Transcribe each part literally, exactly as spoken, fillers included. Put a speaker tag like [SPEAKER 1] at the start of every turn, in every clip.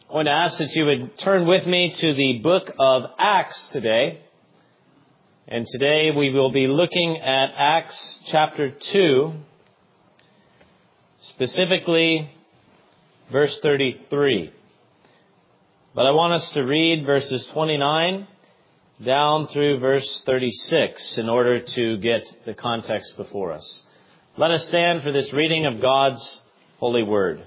[SPEAKER 1] I want to ask that you would turn with me to the book of Acts today. And today we will be looking at Acts chapter two, specifically verse thirty-three. But I want us to read verses twenty-nine down through verse thirty-six in order to get the context before us. Let us stand for this reading of God's holy word.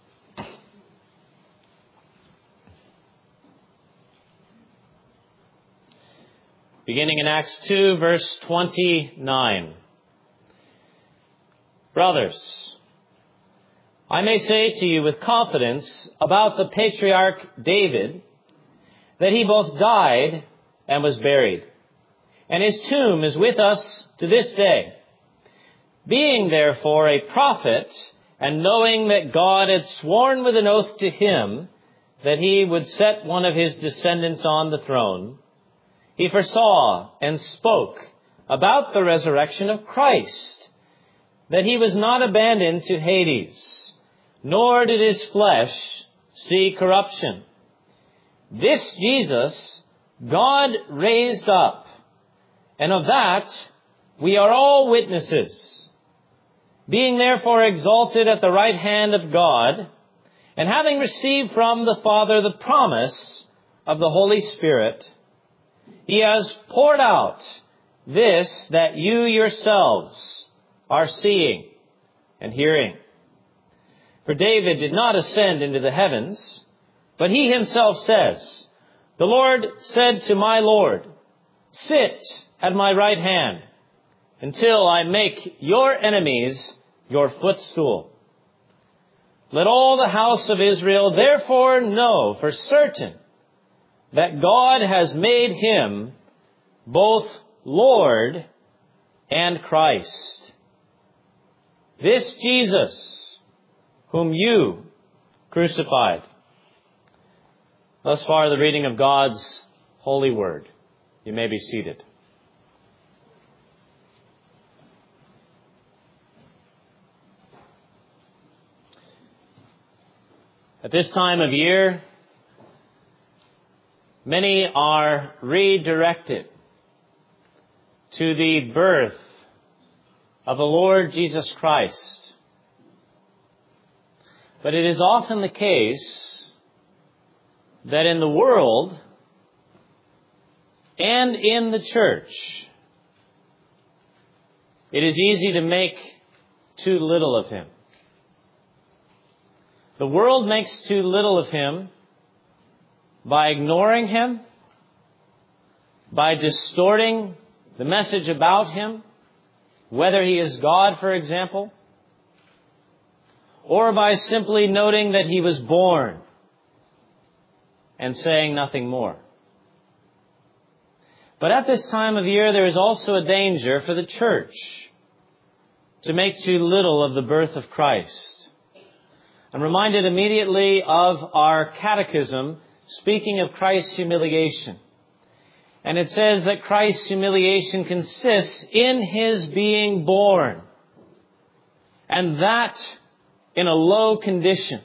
[SPEAKER 1] Beginning in Acts two, verse twenty-nine. Brothers, I may say to you with confidence about the patriarch David, that he both died and was buried, and his tomb is with us to this day. Being therefore a prophet, and knowing that God had sworn with an oath to him that he would set one of his descendants on the throne, he foresaw and spoke about the resurrection of Christ, that he was not abandoned to Hades, nor did his flesh see corruption. This Jesus God raised up, and of that we are all witnesses. Being therefore exalted at the right hand of God, and having received from the Father the promise of the Holy Spirit, he has poured out this that you yourselves are seeing and hearing. For David did not ascend into the heavens, but he himself says, the Lord said to my Lord, sit at my right hand until I make your enemies your footstool. Let all the house of Israel therefore know for certain that God has made him both Lord and Christ. This Jesus, whom you crucified. Thus far, the reading of God's holy word. You may be seated. At this time of year, many are redirected to the birth of the Lord Jesus Christ. But it is often the case that in the world and in the church, it is easy to make too little of him. The world makes too little of him by ignoring him, by distorting the message about him, whether he is God, for example, or by simply noting that he was born and saying nothing more. But at this time of year, there is also a danger for the church to make too little of the birth of Christ. I'm reminded immediately of our catechism speaking of Christ's humiliation. And it says that Christ's humiliation consists in his being born, and that in a low condition,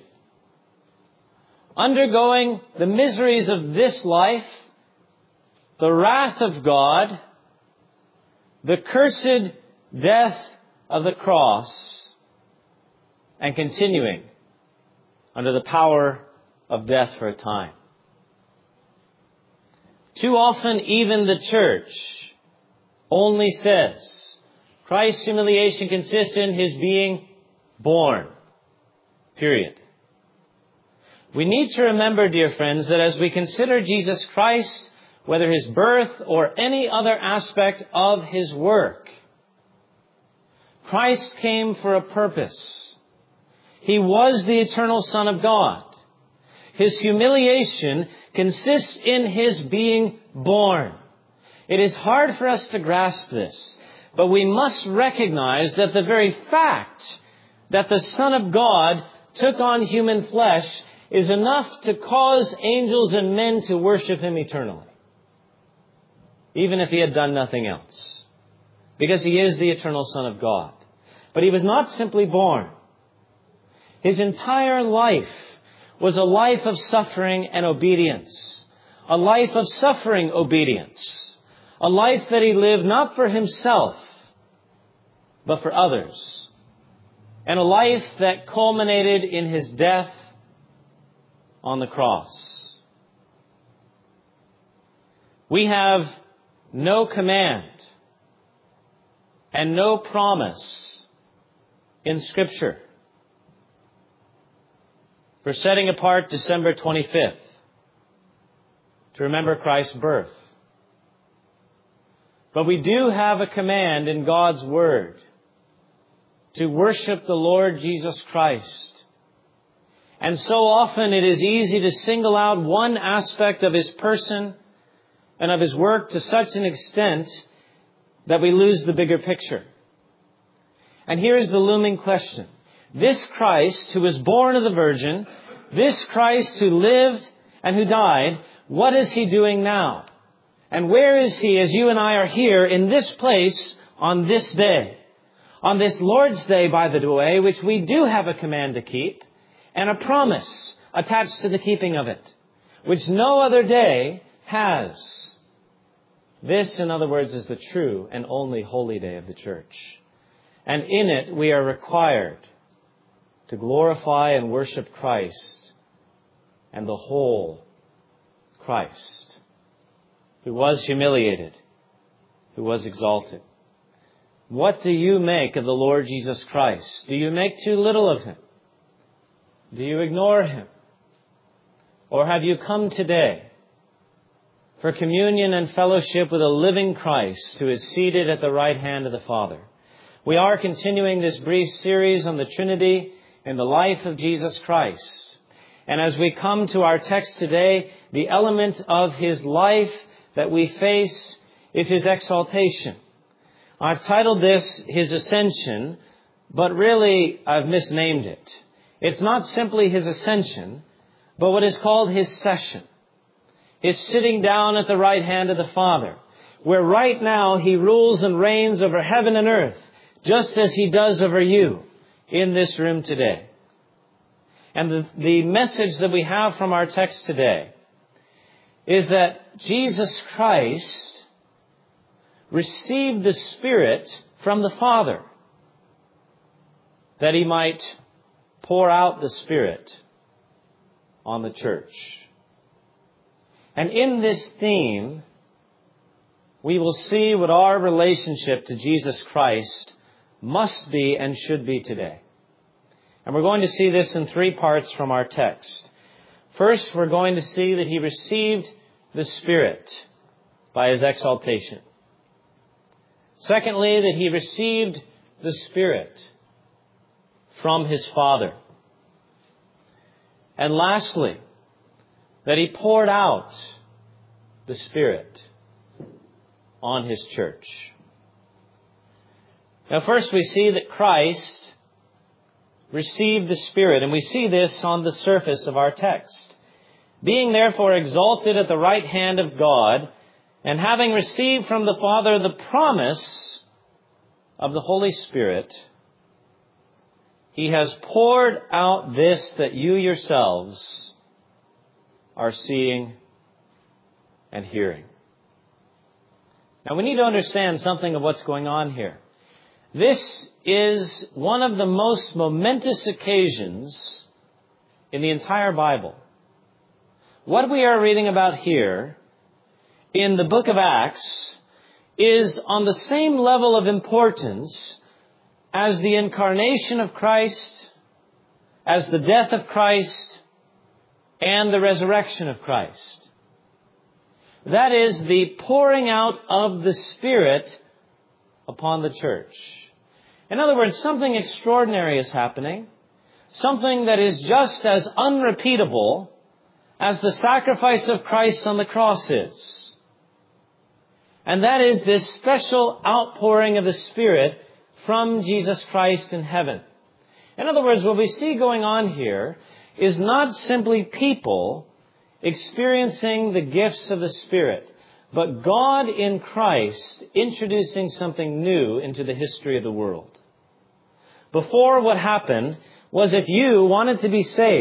[SPEAKER 1] undergoing the miseries of this life, the wrath of God, the cursed death of the cross, and continuing under the power of death for a time. Too often, even the church only says Christ's humiliation consists in his being born. Period. We need to remember, dear friends, that as we consider Jesus Christ, whether his birth or any other aspect of his work, Christ came for a purpose. He was the eternal Son of God. His humiliation consists in his being born. It is hard for us to grasp this, but we must recognize that the very fact that the Son of God took on human flesh is enough to cause angels and men to worship him eternally, even if he had done nothing else, because he is the eternal Son of God. But he was not simply born. His entire life was a life of suffering and obedience. A life of suffering obedience. A life that he lived not for himself, but for others. And a life that culminated in his death on the cross. We have no command and no promise in Scripture for setting apart December twenty-fifth to remember Christ's birth. But we do have a command in God's Word to worship the Lord Jesus Christ. And so often it is easy to single out one aspect of His person and of His work to such an extent that we lose the bigger picture. And here is the looming question. This Christ who was born of the Virgin, this Christ who lived and who died, what is He doing now? And where is He as you and I are here in this place on this day? On this Lord's Day, by the way, which we do have a command to keep and a promise attached to the keeping of it, which no other day has. This, in other words, is the true and only holy day of the church. And in it, we are required to glorify and worship Christ and the whole Christ, who was humiliated, who was exalted. What do you make of the Lord Jesus Christ? Do you make too little of Him? Do you ignore Him? Or have you come today for communion and fellowship with a living Christ who is seated at the right hand of the Father? We are continuing this brief series on the Trinity and the life of Jesus Christ. And as we come to our text today, the element of His life that we face is His exaltation. I've titled this His Ascension, but really I've misnamed it. It's not simply His ascension, but what is called His session. His sitting down at the right hand of the Father, where right now He rules and reigns over heaven and earth, just as He does over you in this room today. And the, the message that we have from our text today is that Jesus Christ received the Spirit from the Father, that He might pour out the Spirit on the church. And in this theme, we will see what our relationship to Jesus Christ must be and should be today. And we're going to see this in three parts from our text. First, we're going to see that He received the Spirit by His exaltation. Secondly, that He received the Spirit from His Father. And lastly, that He poured out the Spirit on His church. Now, first we see that Christ received the Spirit, and we see this on the surface of our text. Being therefore exalted at the right hand of God, and having received from the Father the promise of the Holy Spirit, He has poured out this that you yourselves are seeing and hearing. Now we need to understand something of what's going on here. This is one of the most momentous occasions in the entire Bible. What we are reading about here in the book of Acts is on the same level of importance as the incarnation of Christ, as the death of Christ, and the resurrection of Christ. That is the pouring out of the Spirit upon the church. In other words, something extraordinary is happening, something that is just as unrepeatable as the sacrifice of Christ on the cross is. And that is this special outpouring of the Spirit from Jesus Christ in heaven. In other words, what we see going on here is not simply people experiencing the gifts of the Spirit, but God in Christ introducing something new into the history of the world. Before, what happened was if you wanted to be saved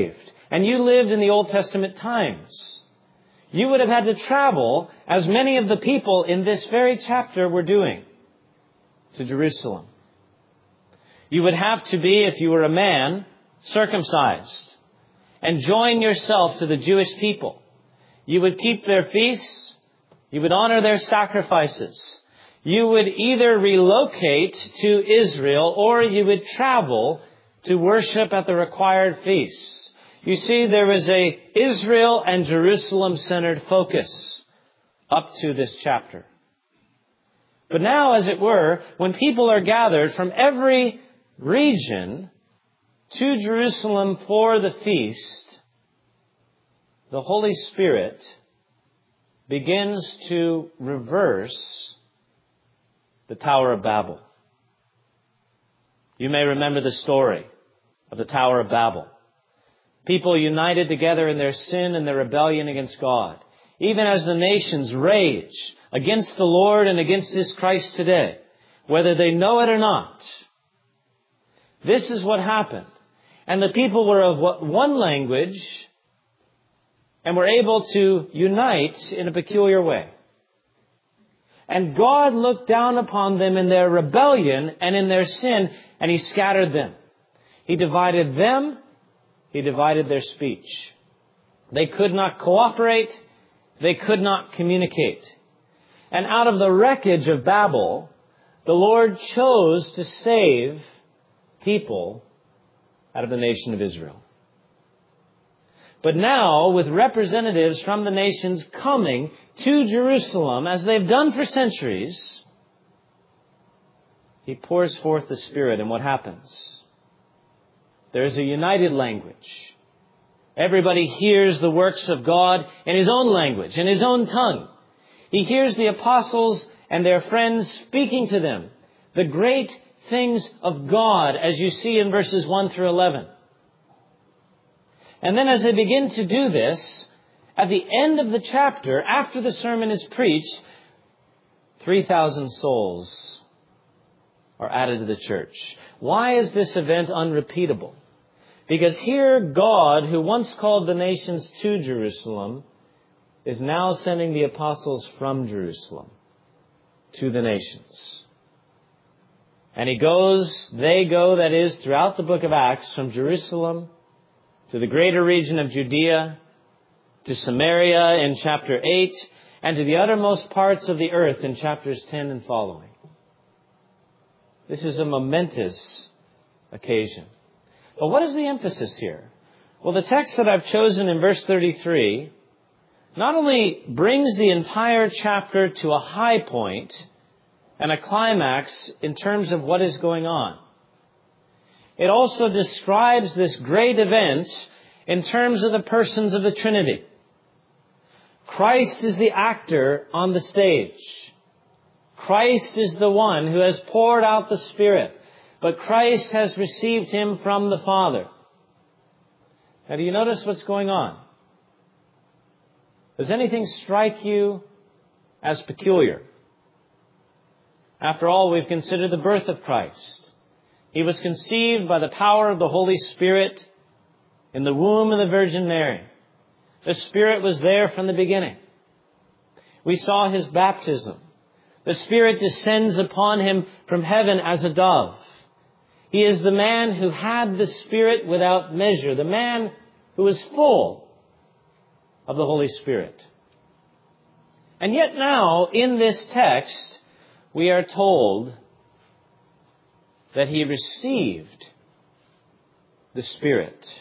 [SPEAKER 1] and you lived in the Old Testament times, you would have had to travel, as many of the people in this very chapter were doing, to Jerusalem. You would have to be, if you were a man, circumcised and join yourself to the Jewish people. You would keep their feasts. You would honor their sacrifices. You would either relocate to Israel or you would travel to worship at the required feasts. You see, there was a Israel and Jerusalem-centered focus up to this chapter. But now, as it were, when people are gathered from every region to Jerusalem for the feast, the Holy Spirit begins to reverse the Tower of Babel. You may remember the story of the Tower of Babel. People united together in their sin and their rebellion against God. Even as the nations rage against the Lord and against His Christ today, whether they know it or not. This is what happened. And the people were of one language and were able to unite in a peculiar way. And God looked down upon them in their rebellion and in their sin, and He scattered them. He divided them. He divided their speech. They could not cooperate. They could not communicate. And out of the wreckage of Babel, the Lord chose to save people out of the nation of Israel. But now, with representatives from the nations coming to Jerusalem, as they've done for centuries, He pours forth the Spirit, and what happens? There is a united language. Everybody hears the works of God in his own language, in his own tongue. He hears the apostles and their friends speaking to them the great things of God, as you see in verses one through eleven. And then as they begin to do this, at the end of the chapter, after the sermon is preached, three thousand souls are added to the church. Why is this event unrepeatable? Because here God, who once called the nations to Jerusalem, is now sending the apostles from Jerusalem to the nations. And He goes, they go, that is, throughout the book of Acts, from Jerusalem to the greater region of Judea, to Samaria in chapter eight, and to the uttermost parts of the earth in chapters ten and following. This is a momentous occasion. But what is the emphasis here? Well, the text that I've chosen in verse thirty-three not only brings the entire chapter to a high point and a climax in terms of what is going on. It also describes this great event in terms of the persons of the Trinity. Christ is the actor on the stage. Christ is the one who has poured out the Spirit, but Christ has received Him from the Father. Now, do you notice what's going on? Does anything strike you as peculiar? After all, we've considered the birth of Christ. He was conceived by the power of the Holy Spirit in the womb of the Virgin Mary. The Spirit was there from the beginning. We saw His baptism. The Spirit descends upon Him from heaven as a dove. He is the man who had the Spirit without measure, the man who was full of the Holy Spirit. And yet now, in this text, we are told that He received the Spirit.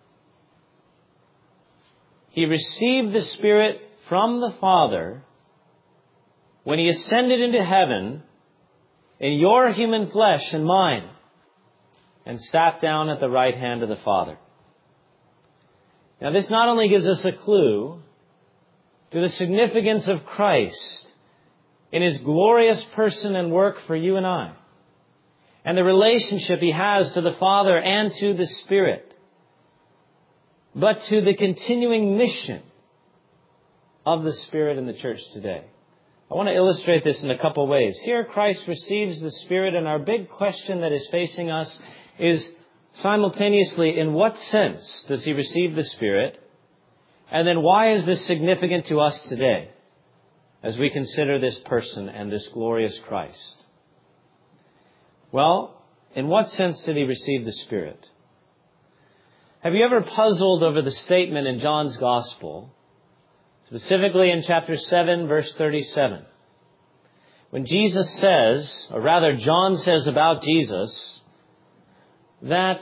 [SPEAKER 1] He received the Spirit from the Father when He ascended into heaven in your human flesh and mine and sat down at the right hand of the Father. Now, this not only gives us a clue to the significance of Christ in His glorious person and work for you and I, and the relationship He has to the Father and to the Spirit, but to the continuing mission of the Spirit in the church today. I want to illustrate this in a couple of ways. Here, Christ receives the Spirit, and our big question that is facing us is, Simultaneously, in what sense does he receive the Spirit? And then why is this significant to us today as we consider this person and this glorious Christ? Well, in what sense did he receive the Spirit? Have you ever puzzled over the statement in John's Gospel, specifically in chapter seven, verse thirty-seven, when Jesus says, or rather John says about Jesus, that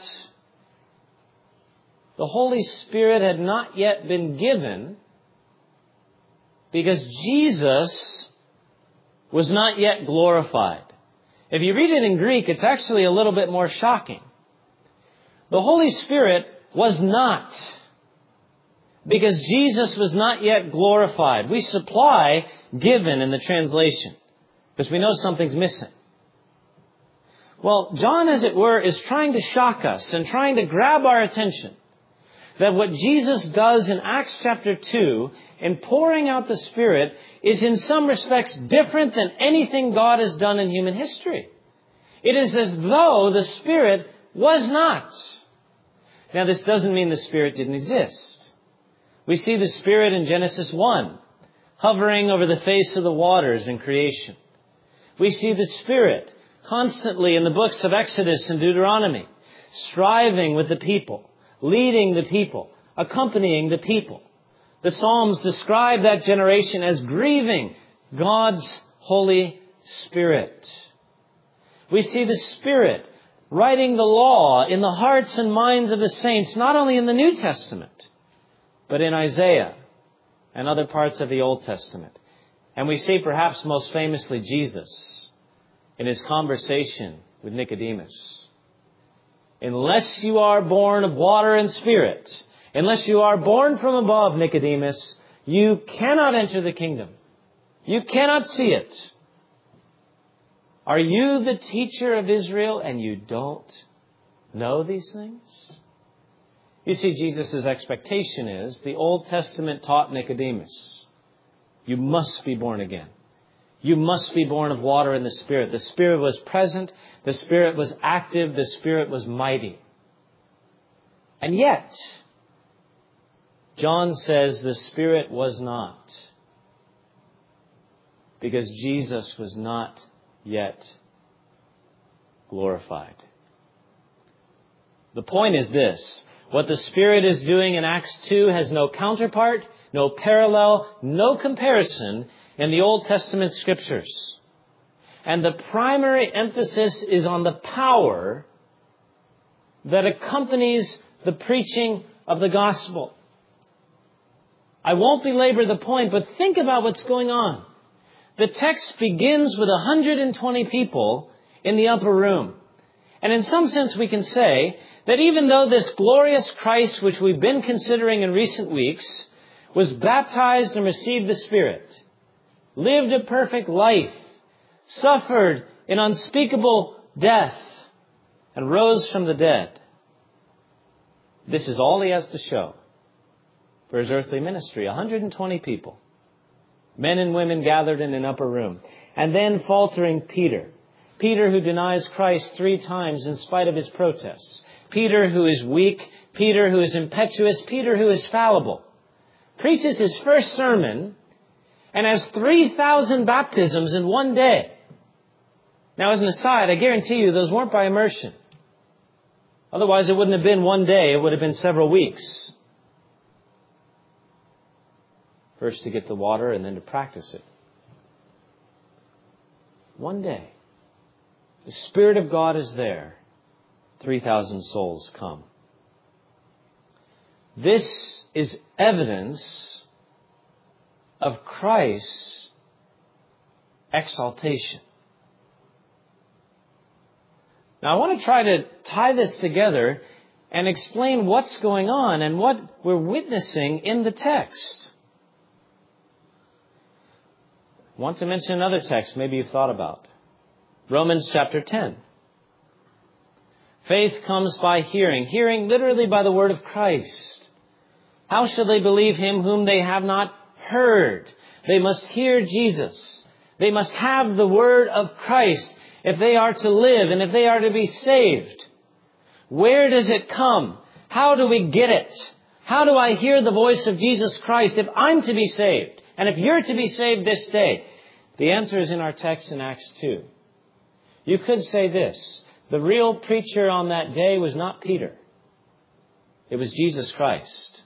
[SPEAKER 1] the Holy Spirit had not yet been given because Jesus was not yet glorified. If you read it in Greek, it's actually a little bit more shocking. The Holy Spirit was not, because Jesus was not yet glorified. We supply given in the translation, because we know something's missing. Well, John, as it were, is trying to shock us and trying to grab our attention that what Jesus does in Acts chapter two in pouring out the Spirit is in some respects different than anything God has done in human history. It is as though the Spirit was not. Now, this doesn't mean the Spirit didn't exist. We see the Spirit in Genesis one, hovering over the face of the waters in creation. We see the Spirit constantly in the books of Exodus and Deuteronomy, striving with the people, leading the people, accompanying the people. The Psalms describe that generation as grieving God's Holy Spirit. We see the Spirit writing the law in the hearts and minds of the saints, not only in the New Testament, but in Isaiah and other parts of the Old Testament. And we see perhaps most famously Jesus in his conversation with Nicodemus. Unless you are born of water and Spirit, unless you are born from above, Nicodemus, you cannot enter the kingdom. You cannot see it. Are you the teacher of Israel and you don't know these things? You see, Jesus' expectation is the Old Testament taught Nicodemus, you must be born again. You must be born of water and the Spirit. The Spirit was present. The Spirit was active. The Spirit was mighty. And yet, John says the Spirit was not, because Jesus was not yet glorified. The point is this: what the Spirit is doing in Acts two has no counterpart, no parallel, no comparison in the Old Testament Scriptures. And the primary emphasis is on the power that accompanies the preaching of the gospel. I won't belabor the point, but think about what's going on. The text begins with one hundred twenty people in the upper room. And in some sense we can say that even though this glorious Christ, which we've been considering in recent weeks, was baptized and received the Spirit, lived a perfect life, suffered an unspeakable death, and rose from the dead, this is all he has to show for his earthly ministry. one hundred twenty people. Men and women gathered in an upper room. And then faltering Peter. Peter who denies Christ three times in spite of his protests. Peter who is weak. Peter who is impetuous. Peter who is fallible. Preaches his first sermon and has three thousand baptisms in one day. Now, as an aside, I guarantee you those weren't by immersion. Otherwise, it wouldn't have been one day. It would have been several weeks. First to get the water and then to practice it. One day. The Spirit of God is there. three thousand souls come. This is evidence of Christ's exaltation. Now, I want to try to tie this together and explain what's going on and what we're witnessing in the text. I want to mention another text maybe you've thought about. Romans chapter ten. Faith comes by hearing. Hearing literally by the word of Christ. How shall they believe him whom they have not heard? They must hear Jesus. They must have the word of Christ if they are to live and if they are to be saved. Where does it come? How do we get it? How do I hear the voice of Jesus Christ if I'm to be saved? And if you're to be saved this day? The answer is in our text in Acts two. You could say this. The real preacher on that day was not Peter. It was Jesus Christ.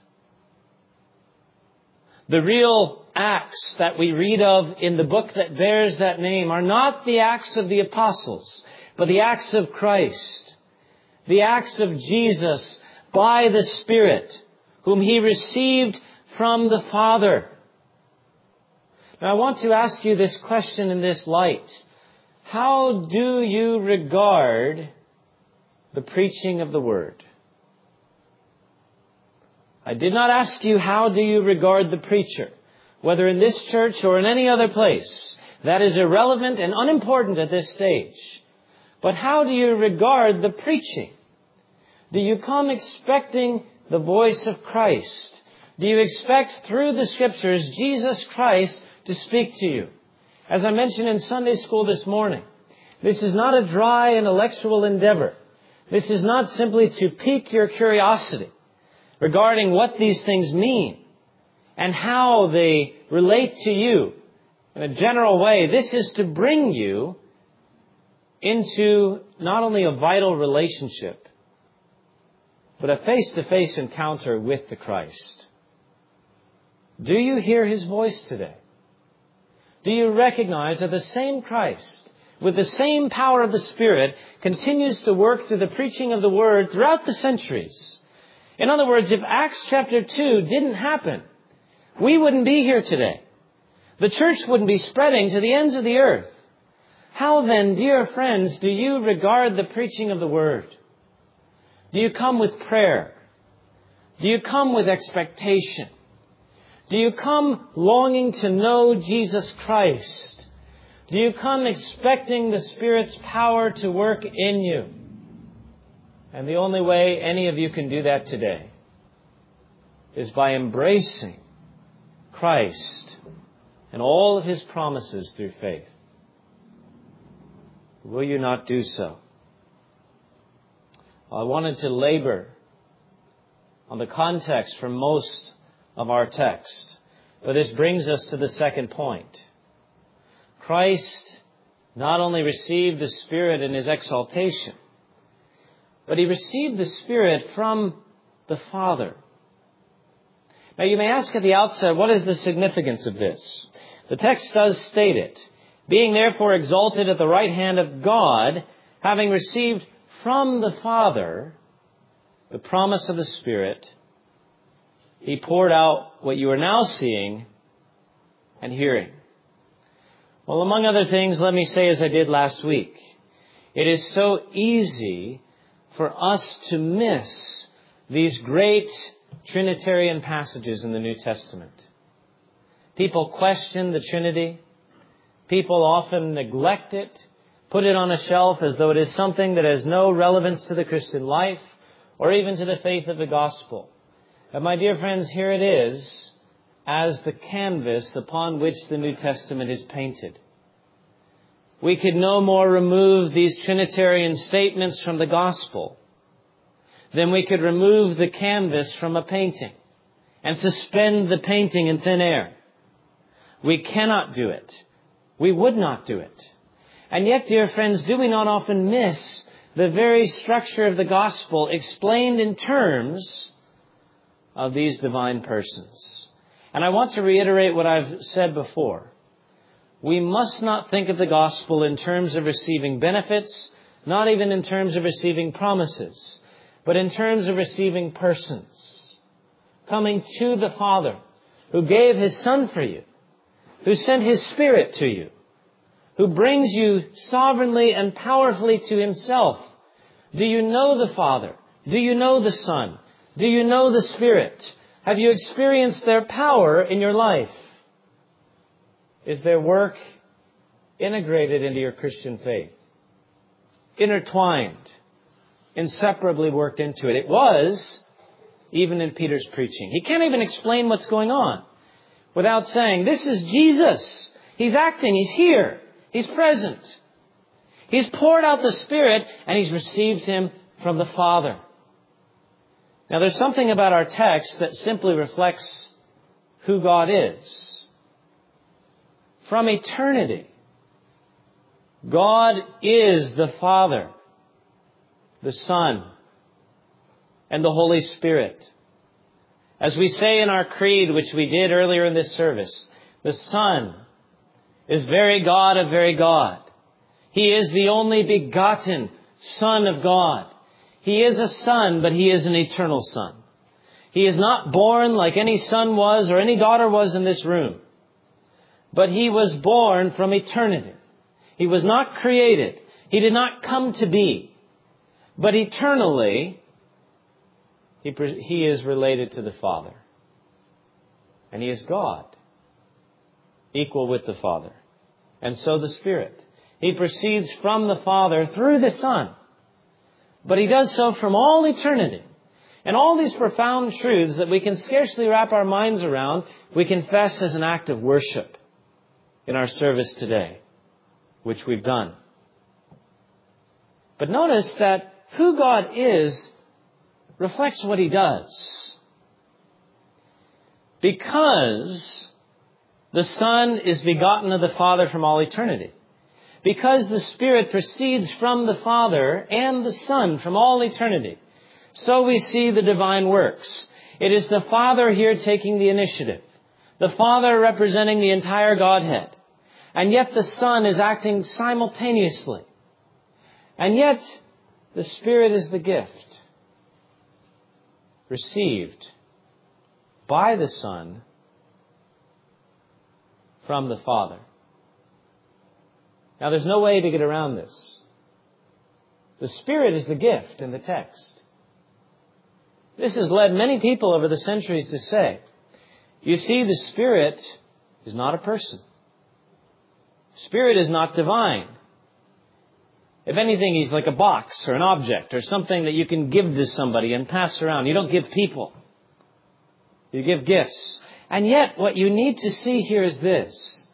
[SPEAKER 1] The real acts that we read of in the book that bears that name are not the acts of the apostles, but the acts of Christ. The acts of Jesus by the Spirit, whom He received from the Father. Now, I want to ask you this question in this light. How do you regard the preaching of the Word? I did not ask you how do you regard the preacher, whether in this church or in any other place. That is irrelevant and unimportant at this stage. But how do you regard the preaching? Do you come expecting the voice of Christ? Do you expect through the Scriptures Jesus Christ to speak to you? As I mentioned in Sunday school this morning, this is not a dry intellectual endeavor. This is not simply to pique your curiosity regarding what these things mean and how they relate to you in a general way. This is to bring you into not only a vital relationship, but a face-to-face encounter with the Christ. Do you hear His voice today? Do you recognize that the same Christ, with the same power of the Spirit, continues to work through the preaching of the Word throughout the centuries? In other words, if Acts chapter two didn't happen, we wouldn't be here today. The church wouldn't be spreading to the ends of the earth. How then, dear friends, do you regard the preaching of the Word? Do you come with prayer? Do you come with expectation? Do you come longing to know Jesus Christ? Do you come expecting the Spirit's power to work in you? And the only way any of you can do that today is by embracing Christ and all of His promises through faith. Will you not do so? I wanted to labor on the context for most of our text, but this brings us to the second point. Christ not only received the Spirit in His exaltation, but He received the Spirit from the Father. Now you may ask at the outset, what is the significance of this? The text does state it. Being therefore exalted at the right hand of God, having received from the Father the promise of the Spirit, He poured out what you are now seeing and hearing. Well, among other things, let me say as I did last week, it is so easy for us to miss these great Trinitarian passages in the New Testament. People question the Trinity. People often neglect it, put it on a shelf as though it is something that has no relevance to the Christian life or even to the faith of the gospel. And my dear friends, here it is as the canvas upon which the New Testament is painted. We could no more remove these Trinitarian statements from the gospel than we could remove the canvas from a painting and suspend the painting in thin air. We cannot do it. We would not do it. And yet, dear friends, do we not often miss the very structure of the gospel explained in terms of these divine persons? And I want to reiterate what I've said before. We must not think of the gospel in terms of receiving benefits, not even in terms of receiving promises, but in terms of receiving persons. Coming to the Father, who gave His Son for you, who sent His Spirit to you, who brings you sovereignly and powerfully to Himself. Do you know the Father? Do you know the Son? Do you know the Spirit? Have you experienced their power in your life? Is their work integrated into your Christian faith? Intertwined, inseparably worked into it. It was, even in Peter's preaching. He can't even explain what's going on without saying, this is Jesus. He's acting. He's here. He's present. He's poured out the Spirit and He's received Him from the Father. Now, there's something about our text that simply reflects who God is. From eternity, God is the Father, the Son, and the Holy Spirit. As we say in our creed, which we did earlier in this service, the Son is very God of very God. He is the only begotten Son of God. He is a Son, but He is an eternal Son. He is not born like any son was or any daughter was in this room. But He was born from eternity. He was not created. He did not come to be. But eternally, He, he is related to the Father. And He is God, equal with the Father. And so the Spirit. He proceeds from the Father through the Son. But He does so from all eternity. And all these profound truths that we can scarcely wrap our minds around, we confess as an act of worship in our service today, which we've done. But notice that who God is reflects what He does. Because the Son is begotten of the Father from all eternity. Because the Spirit proceeds from the Father and the Son from all eternity. So we see the divine works. It is the Father here taking the initiative. The Father representing the entire Godhead. And yet the Son is acting simultaneously. And yet the Spirit is the gift received by the Son from the Father. Now, there's no way to get around this. The Spirit is the gift in the text. This has led many people over the centuries to say, you see, the Spirit is not a person. Spirit is not divine. If anything, He's like a box or an object or something that you can give to somebody and pass around. You don't give people. You give gifts. And yet, what you need to see here is this.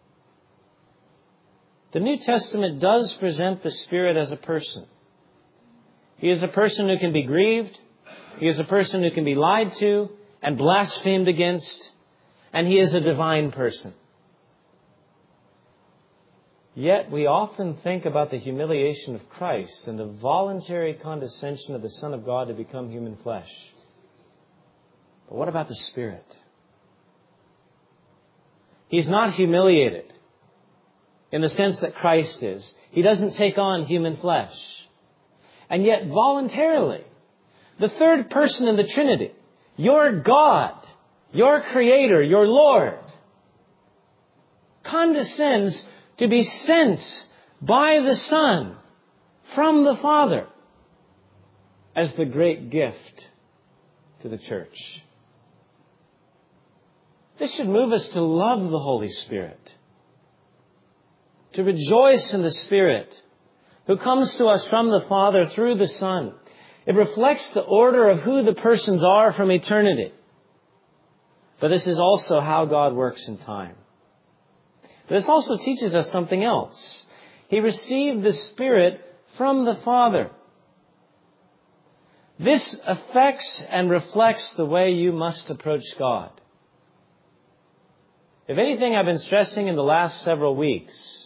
[SPEAKER 1] The New Testament does present the Spirit as a person. He is a person who can be grieved. He is a person who can be lied to and blasphemed against. And He is a divine person. Yet we often think about the humiliation of Christ and the voluntary condescension of the Son of God to become human flesh. But what about the Spirit? He's not humiliated in the sense that Christ is. He doesn't take on human flesh. And yet voluntarily, the third person in the Trinity, your God, your Creator, your Lord, condescends to be sent by the Son from the Father as the great gift to the church. This should move us to love the Holy Spirit, to rejoice in the Spirit who comes to us from the Father through the Son. It reflects the order of who the persons are from eternity. But this is also how God works in time. This also teaches us something else. He received the Spirit from the Father. This affects and reflects the way you must approach God. If anything, I've been stressing in the last several weeks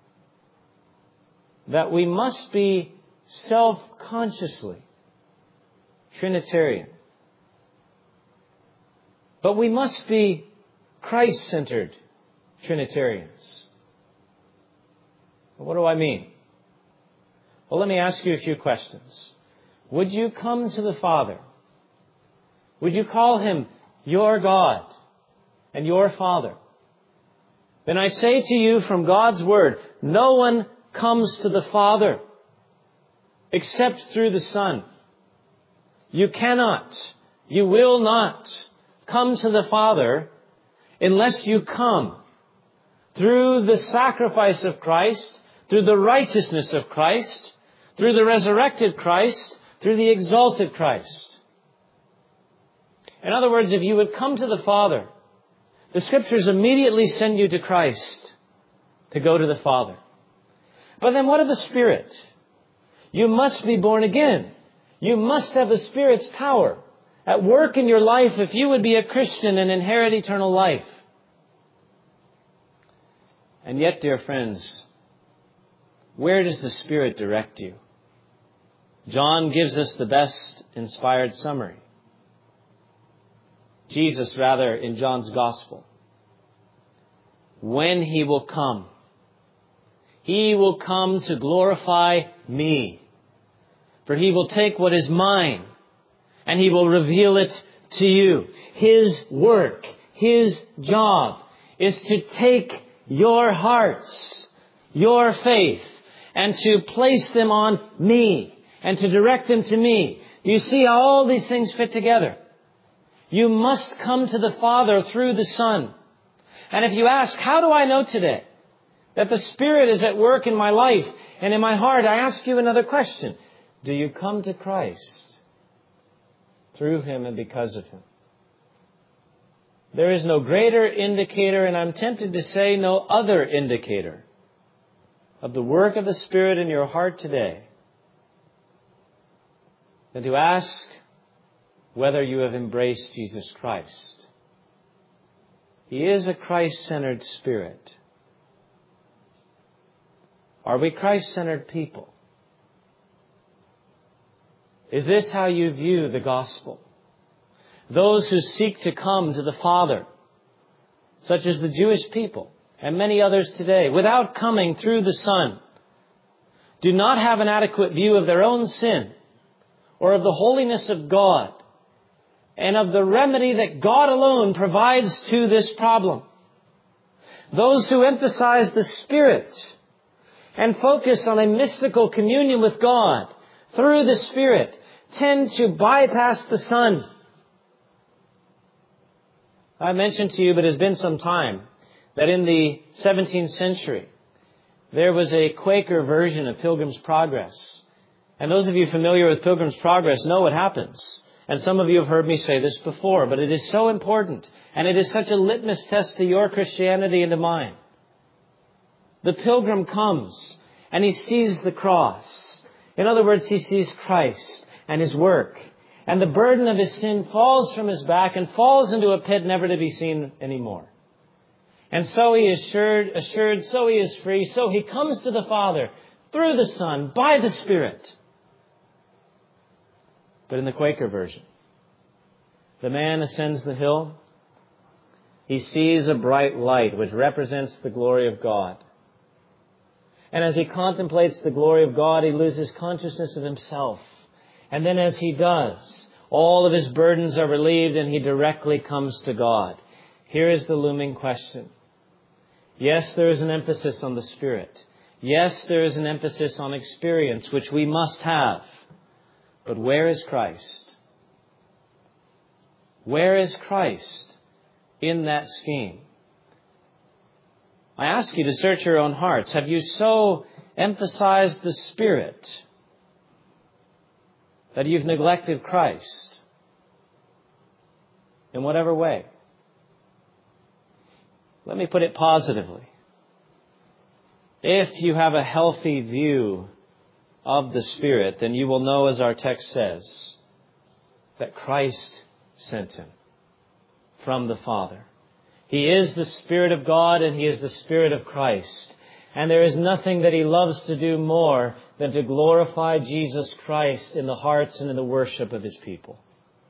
[SPEAKER 1] that we must be self-consciously Trinitarian. But we must be Christ-centered Trinitarians. What do I mean? Well, let me ask you a few questions. Would you come to the Father? Would you call Him your God and your Father? Then I say to you from God's Word, no one comes to the Father except through the Son. You cannot, you will not come to the Father unless you come through the sacrifice of Christ, through the righteousness of Christ, through the resurrected Christ, through the exalted Christ. In other words, if you would come to the Father, the Scriptures immediately send you to Christ to go to the Father. But then what of the Spirit? You must be born again. You must have the Spirit's power at work in your life if you would be a Christian and inherit eternal life. And yet, dear friends, where does the Spirit direct you? John gives us the best inspired summary. Jesus, rather, in John's Gospel. When He will come, He will come to glorify me. For He will take what is mine and He will reveal it to you. His work, His job is to take your hearts, your faith, and to place them on me and to direct them to me. Do you see how all these things fit together? You must come to the Father through the Son. And if you ask, how do I know today that the Spirit is at work in my life and in my heart? I ask you another question. Do you come to Christ through Him and because of Him? There is no greater indicator, and I'm tempted to say no other indicator, of the work of the Spirit in your heart today than to ask whether you have embraced Jesus Christ. He is a Christ-centered Spirit. Are we Christ-centered people? Is this how you view the gospel? Those who seek to come to the Father, such as the Jewish people and many others today, without coming through the Son, do not have an adequate view of their own sin or of the holiness of God and of the remedy that God alone provides to this problem. Those who emphasize the Spirit and focus on a mystical communion with God through the Spirit tend to bypass the Son. I mentioned to you, but it has been some time, that in the seventeenth century, there was a Quaker version of Pilgrim's Progress. And those of you familiar with Pilgrim's Progress know what happens. And some of you have heard me say this before, but it is so important. And it is such a litmus test to your Christianity and to mine. The pilgrim comes and he sees the cross. In other words, he sees Christ and His work. And the burden of his sin falls from his back and falls into a pit never to be seen anymore. And so he is assured, assured, so he is free, so he comes to the Father through the Son, by the Spirit. But in the Quaker version, the man ascends the hill. He sees a bright light which represents the glory of God. And as he contemplates the glory of God, he loses consciousness of himself. And then as he does, all of his burdens are relieved and he directly comes to God. Here is the looming question. Yes, there is an emphasis on the Spirit. Yes, there is an emphasis on experience, which we must have. But where is Christ? Where is Christ in that scheme? I ask you to search your own hearts. Have you so emphasized the Spirit that you've neglected Christ in whatever way? Let me put it positively. If you have a healthy view of the Spirit, then you will know, as our text says, that Christ sent Him from the Father. He is the Spirit of God and He is the Spirit of Christ. And there is nothing that He loves to do more than to glorify Jesus Christ in the hearts and in the worship of His people.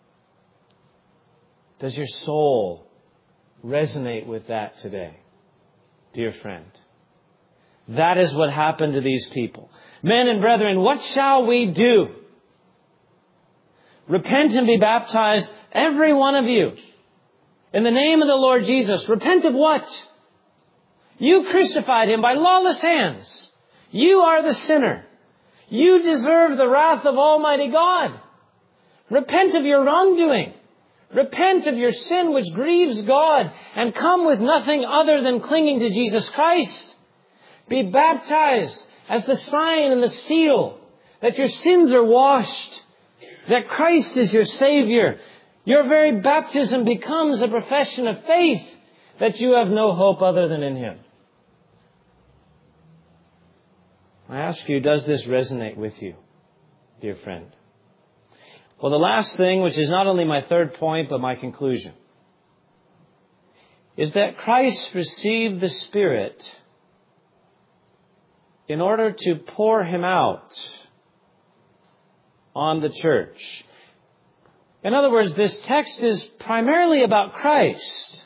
[SPEAKER 1] Does your soul resonate with that today, dear friend? That is what happened to these people. Men and brethren, what shall we do? Repent and be baptized, every one of you, in the name of the Lord Jesus. Repent of what? You crucified Him by lawless hands. You are the sinner. You deserve the wrath of Almighty God. Repent of your wrongdoing. Repent of your sin which grieves God and come with nothing other than clinging to Jesus Christ. Be baptized as the sign and the seal that your sins are washed, that Christ is your Savior. Your very baptism becomes a profession of faith that you have no hope other than in Him. I ask you, does this resonate with you, dear friend? Well, the last thing, which is not only my third point, but my conclusion, is that Christ received the Spirit in order to pour Him out on the church. In other words, this text is primarily about Christ.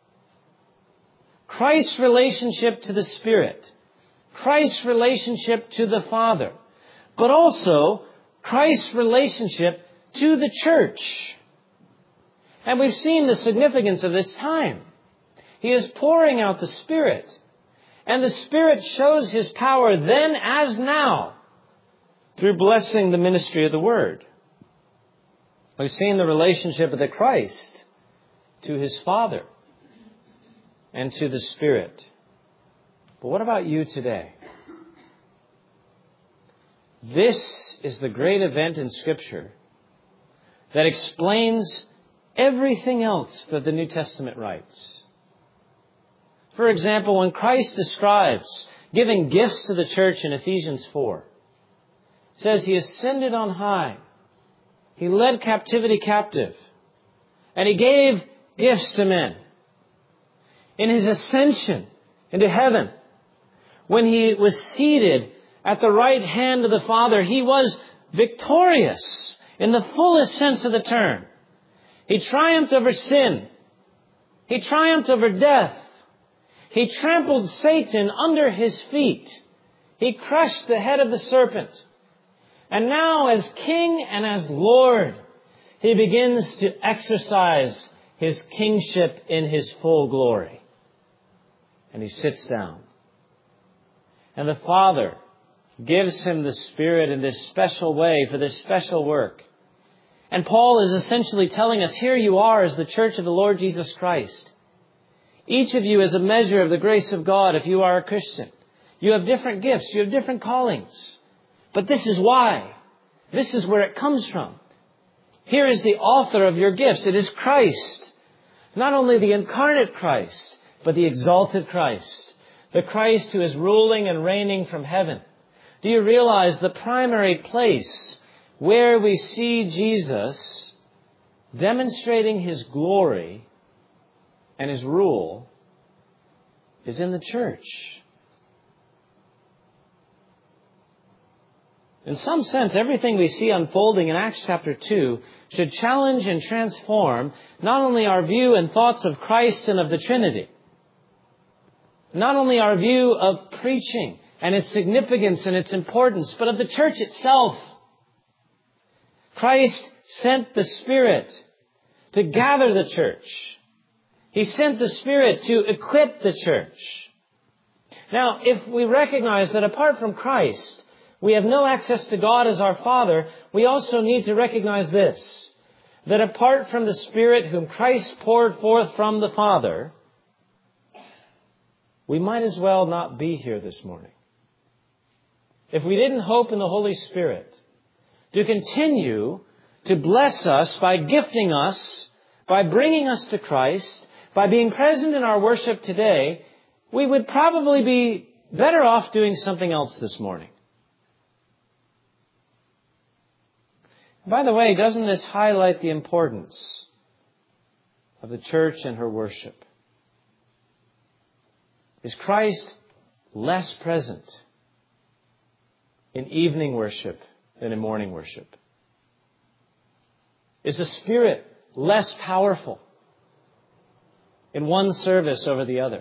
[SPEAKER 1] Christ's relationship to the Spirit. Christ's relationship to the Father. But also Christ's relationship to the church. And we've seen the significance of this time. He is pouring out the Spirit. And the Spirit shows His power then as now through blessing the ministry of the Word. We've seen the relationship of the Christ to His Father and to the Spirit. But what about you today? This is the great event in Scripture that explains everything else that the New Testament writes. For example, when Christ describes giving gifts to the church in Ephesians four, it says He ascended on high. He led captivity captive. And He gave gifts to men. In His ascension into heaven, when He was seated at the right hand of the Father, He was victorious in the fullest sense of the term. He triumphed over sin. He triumphed over death. He trampled Satan under His feet. He crushed the head of the serpent. And now, as King and as Lord, He begins to exercise His kingship in His full glory. And He sits down. And the Father gives Him the Spirit in this special way for this special work. And Paul is essentially telling us, here you are as the church of the Lord Jesus Christ. Each of you is a measure of the grace of God if you are a Christian. You have different gifts. You have different callings. But this is why. This is where it comes from. Here is the author of your gifts. It is Christ. Not only the incarnate Christ, but the exalted Christ. The Christ who is ruling and reigning from heaven. Do you realize the primary place where we see Jesus demonstrating His glory and His rule is in the church? In some sense, everything we see unfolding in Acts chapter two should challenge and transform not only our view and thoughts of Christ and of the Trinity, not only our view of preaching and its significance and its importance, but of the church itself. Christ sent the Spirit to gather the church. He sent the Spirit to equip the church. Now, if we recognize that apart from Christ, we have no access to God as our Father, we also need to recognize this, that apart from the Spirit whom Christ poured forth from the Father, we might as well not be here this morning. If we didn't hope in the Holy Spirit to continue to bless us by gifting us, by bringing us to Christ, by being present in our worship today, we would probably be better off doing something else this morning. By the way, doesn't this highlight the importance of the church and her worship? Is Christ less present in evening worship than in morning worship? Is the Spirit less powerful in one service over the other?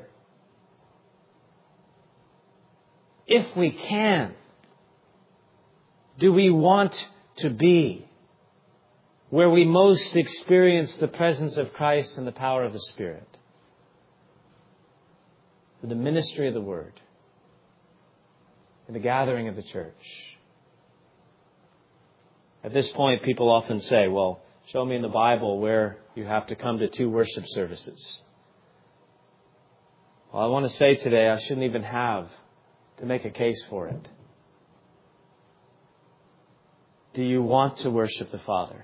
[SPEAKER 1] If we can, do we want to be where we most experience the presence of Christ and the power of the Spirit? For the ministry of the Word, and the gathering of the church. At this point, people often say, well, show me in the Bible where you have to come to two worship services. Well, I want to say today, I shouldn't even have to make a case for it. Do you want to worship the Father?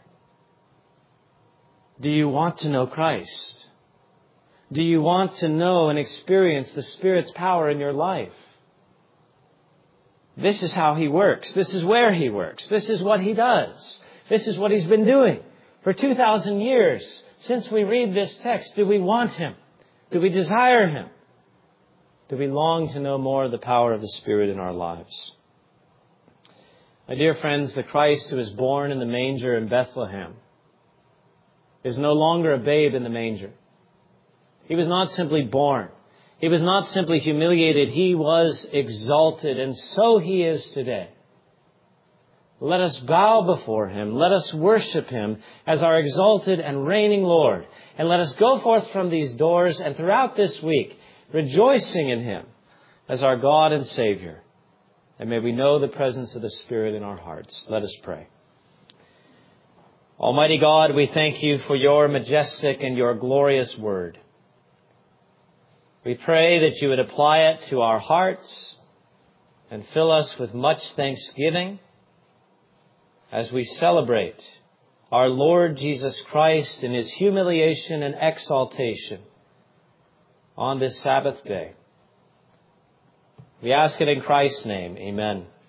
[SPEAKER 1] Do you want to know Christ? Do you want to know and experience the Spirit's power in your life? This is how He works. This is where He works. This is what He does. This is what He's been doing for two thousand years. Since we read this text, do we want Him? Do we desire Him? Do we long to know more of the power of the Spirit in our lives? My dear friends, the Christ who is born in the manger in Bethlehem is no longer a babe in the manger. He was not simply born. He was not simply humiliated. He was exalted, and so He is today. Let us bow before Him. Let us worship Him as our exalted and reigning Lord. And let us go forth from these doors and throughout this week, rejoicing in Him as our God and Savior. And may we know the presence of the Spirit in our hearts. Let us pray. Almighty God, we thank You for Your majestic and Your glorious word. We pray that You would apply it to our hearts and fill us with much thanksgiving as we celebrate our Lord Jesus Christ in His humiliation and exaltation on this Sabbath day. We ask it in Christ's name. Amen.